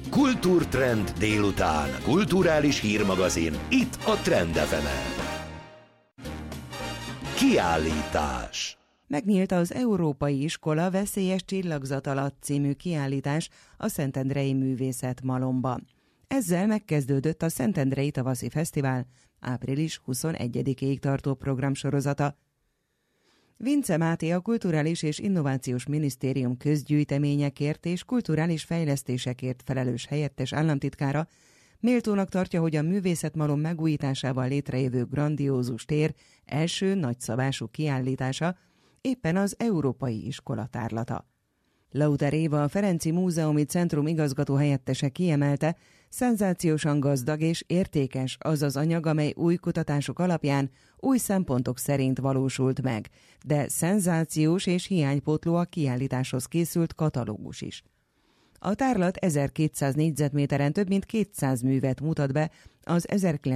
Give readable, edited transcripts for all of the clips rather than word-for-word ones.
Kultúrtrend délután. Kulturális hírmagazin. Itt a Trend FM-en. Kiállítás. Megnyílt az Európai Iskola Veszélyes Csillagzat alatt című kiállítás a Szentendrei Művészetmalomban. Ezzel megkezdődött a Szentendrei Tavaszi Fesztivál április 21-ig tartó programsorozata. Vince Máté, a Kulturális és Innovációs Minisztérium közgyűjteményekért és kulturális fejlesztésekért felelős helyettes államtitkára méltónak tartja, hogy a művészetmalom megújításával létrejövő grandiózus tér első nagyszabású kiállítása éppen az Európai Iskola tárlata. Lauter Éva, a Ferenczy Múzeumi Centrum igazgató helyettese kiemelte, szenzációsan gazdag és értékes az az anyag, amely új kutatások alapján új szempontok szerint valósult meg, de szenzációs és hiánypótló a kiállításhoz készült katalógus is. A tárlat 1200 négyzetméteren több mint 200 művet mutat be az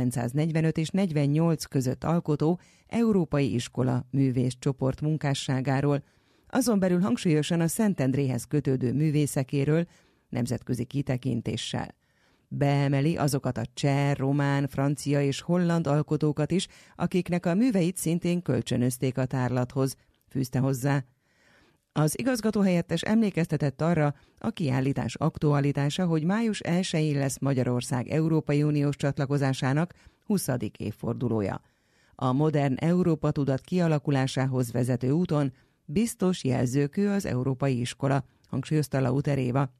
1945 és 48 között alkotó Európai Iskola művészcsoport munkásságáról, azon belül hangsúlyosan a Szentendréhez kötődő művészekéről nemzetközi kitekintéssel. Beemeli azokat a cseh, román, francia és holland alkotókat is, akiknek a műveit szintén kölcsönözték a tárlathoz, fűzte hozzá. Az igazgatóhelyettes emlékeztetett arra, a kiállítás aktualitása, hogy május 1-én lesz Magyarország Európai Uniós csatlakozásának 20. évfordulója. A modern Európa tudat kialakulásához vezető úton biztos jelzőkő az Európai Iskola, hangsúlyozta Lauter Éva.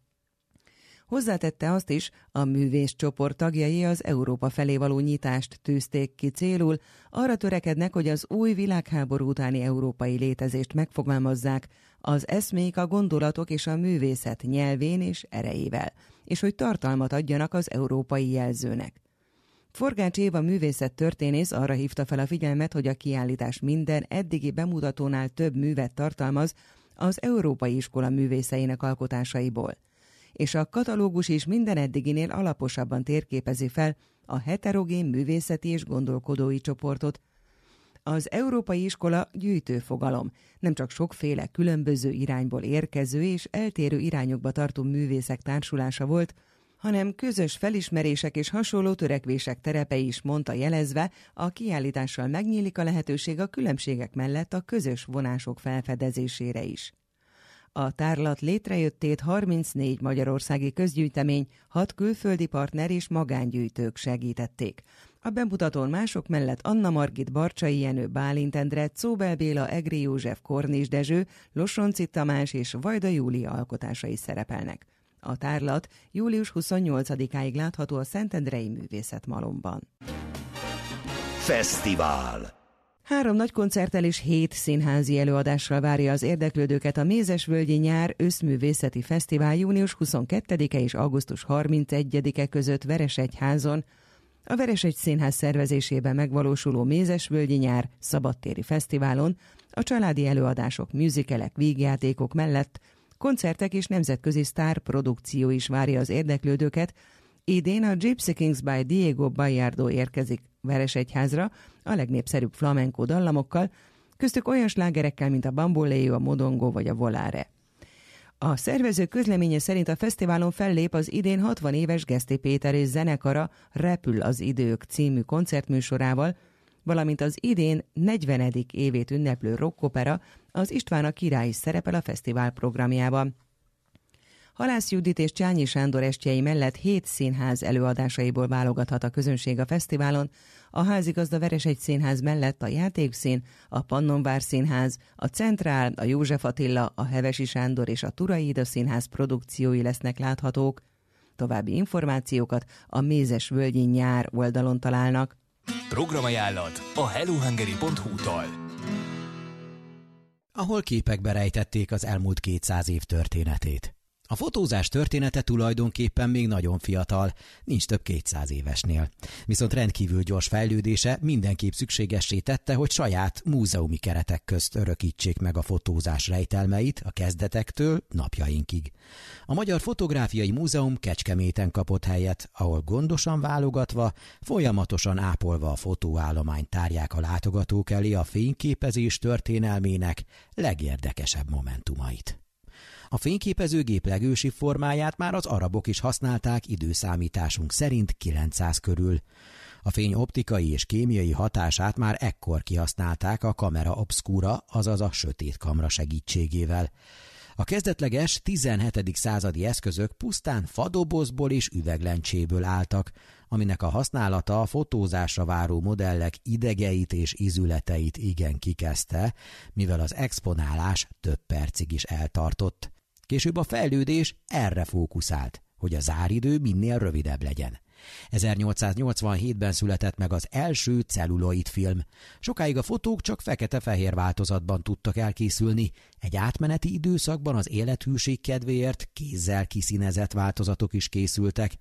Hozzátette azt is, a művészcsoport tagjai az Európa felé való nyitást tűzték ki célul, arra törekednek, hogy az új világháború utáni európai létezést megfogalmazzák, az eszmék, a gondolatok és a művészet nyelvén és erejével, és hogy tartalmat adjanak az európai jelzőnek. Forgács Éva művészettörténész arra hívta fel a figyelmet, hogy a kiállítás minden eddigi bemutatónál több művet tartalmaz az Európai Iskola művészeinek alkotásaiból, és a katalógus is minden eddiginél alaposabban térképezi fel a heterogén művészeti és gondolkodói csoportot. Az Európai Iskola gyűjtő fogalom, nem csak sokféle különböző irányból érkező és eltérő irányokba tartó művészek társulása volt, hanem közös felismerések és hasonló törekvések terepe is, mondta jelezve, a kiállítással megnyílik a lehetőség a különbségek mellett a közös vonások felfedezésére is. A tárlat létrejöttét 34 magyarországi közgyűjtemény, 6 külföldi partner és magángyűjtők segítették. A bemutatón mások mellett Anna Margit, Barcsai Jenő, Bálint Endre, Czóbel Béla, Egri József, Kornis Dezső, Losonczy Tamás és Vajda Júlia alkotásai szerepelnek. A tárlat július 28-áig látható a Szentendrei Művészetmalomban. Fesztivál. 3 nagy koncerttel és 7 színházi előadással várja az érdeklődőket a Mézesvölgyi Nyár Összművészeti Fesztivál június 22-e és augusztus 31-e között Veresegyházon. A Veresegy Színház szervezésében megvalósuló Mézesvölgyi Nyár szabadtéri fesztiválon a családi előadások, musicalek, vígjátékok mellett koncertek és nemzetközi sztárprodukció is várja az érdeklődőket. Idén a Gypsy Kings by Diego Bayardo érkezik Veresegyházra a legnépszerűbb flamenco dallamokkal, köztük olyan slágerekkel, mint a Bamboleo, a Modongo vagy a Volare. A szervező közleménye szerint a fesztiválon fellép az idén 60 éves Geszti Péter és zenekara Repül az idők című koncertműsorával, valamint az idén 40. évét ünneplő rockopera, az István a király is szerepel a fesztivál programjában. Halász Judit és Csányi Sándor estjei mellett 7 színház előadásaiból válogathat a közönség a fesztiválon, a házigazda Veresegy Színház mellett a Játékszín, a Pannonvár Színház, a Centrál, a József Attila, a Hevesi Sándor és a Turai Ida Színház produkciói lesznek láthatók. További információkat a Mézesvölgyi Nyár oldalon találnak. Programajánlat a hellohungary.hu-tól, ahol képekbe rejtették az elmúlt 200 év történetét. A fotózás története tulajdonképpen még nagyon fiatal, nincs több 200 évesnél. Viszont rendkívül gyors fejlődése mindenképp szükségessé tette, hogy saját múzeumi keretek közt örökítsék meg a fotózás rejtelmeit a kezdetektől napjainkig. A Magyar Fotográfiai Múzeum Kecskeméten kapott helyet, ahol gondosan válogatva, folyamatosan ápolva a fotóállományt tárják a látogatók elé a fényképezés történelmének legérdekesebb momentumait. A fényképezőgép legősibb formáját már az arabok is használták időszámításunk szerint 900 körül. A fény optikai és kémiai hatását már ekkor kihasználták a kamera obscura, azaz a sötét kamra segítségével. A kezdetleges 17. századi eszközök pusztán fadobozból és üveglencséből álltak, aminek a használata a fotózásra váró modellek idegeit és ízületeit igen kikezdte, mivel az exponálás több percig is eltartott. Később a fejlődés erre fókuszált, hogy a záridő minél rövidebb legyen. 1887-ben született meg az első celluloid film. Sokáig a fotók csak fekete-fehér változatban tudtak elkészülni. Egy átmeneti időszakban az élethűség kedvéért kézzel kiszínezett változatok is készültek.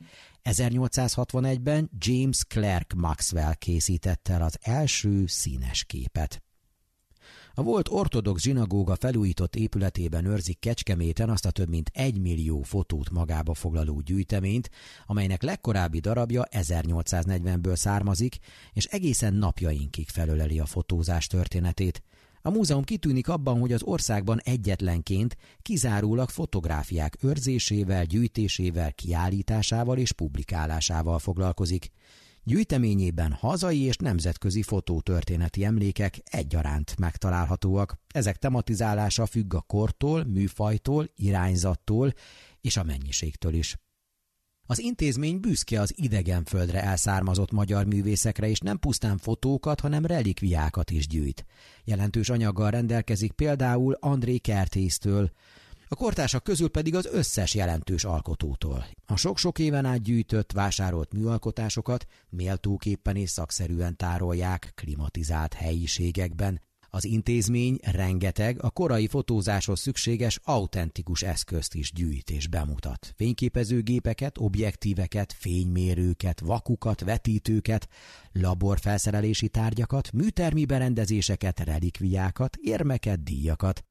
1861-ben James Clerk Maxwell készítette el az első színes képet. A volt ortodox zsinagóga felújított épületében őrzik Kecskeméten azt a több mint 1 millió fotót magába foglaló gyűjteményt, amelynek legkorábbi darabja 1840-ből származik, és egészen napjainkig felöleli a fotózás történetét. A múzeum kitűnik abban, hogy az országban egyetlenként kizárólag fotográfiák őrzésével, gyűjtésével, kiállításával és publikálásával foglalkozik. Gyűjteményében hazai és nemzetközi fotótörténeti emlékek egyaránt megtalálhatóak. Ezek tematizálása függ a kortól, műfajtól, irányzattól és a mennyiségtől is. Az intézmény büszke az idegenföldre elszármazott magyar művészekre, és nem pusztán fotókat, hanem relikviákat is gyűjt. Jelentős anyaggal rendelkezik például André Kertésztől, a kortársak közül pedig az összes jelentős alkotótól. A sok-sok éven át gyűjtött, vásárolt műalkotásokat méltóképpen és szakszerűen tárolják klimatizált helyiségekben. Az intézmény rengeteg, a korai fotózáshoz szükséges autentikus eszközt is gyűjt és bemutat. Fényképezőgépeket, objektíveket, fénymérőket, vakukat, vetítőket, laborfelszerelési tárgyakat, műtermi berendezéseket, relikviákat, érmeket, díjakat.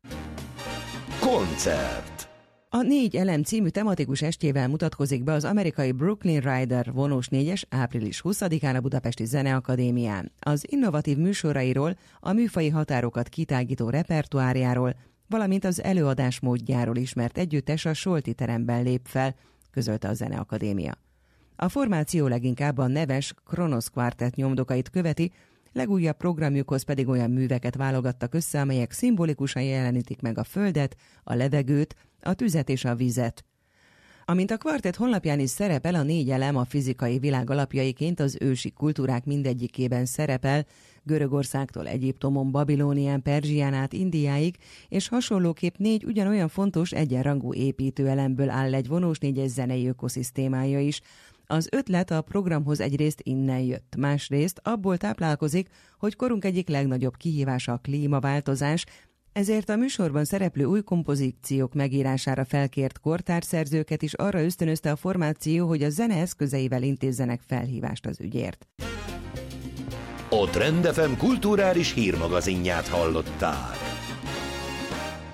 Koncert. A 4 elem című tematikus estjével mutatkozik be az amerikai Brooklyn Rider vonós 4-es április 20-án a Budapesti Zeneakadémián. Az innovatív műsorairól, a műfaji határokat kitágító repertoárjáról, valamint az előadás módjáról ismert együttes a Solti teremben lép fel, közölte a Zeneakadémia. A formáció leginkább a neves Kronos Quartet nyomdokait követi, legújabb programjukhoz pedig olyan műveket válogattak össze, amelyek szimbolikusan jelenítik meg a földet, a levegőt, a tüzet és a vizet. Amint a kvartett honlapján is szerepel, a 4 elem a fizikai világ alapjaiként az ősi kultúrák mindegyikében szerepel, Görögországtól Egyiptomon, Babilónián, Perzsián át Indiáig, és hasonlóképp 4 ugyanolyan fontos egyenrangú építőelemből áll egy vonós 4-es zenei ökoszisztémája is. Az ötlet a programhoz egyrészt innen jött, másrészt abból táplálkozik, hogy korunk egyik legnagyobb kihívása a klímaváltozás, ezért a műsorban szereplő új kompozíciók megírására felkért kortárszerzőket is arra ösztönözte a formáció, hogy a zene eszközeivel intézzenek felhívást az ügyért. A Trend FM kulturális hírmagazinját hallották.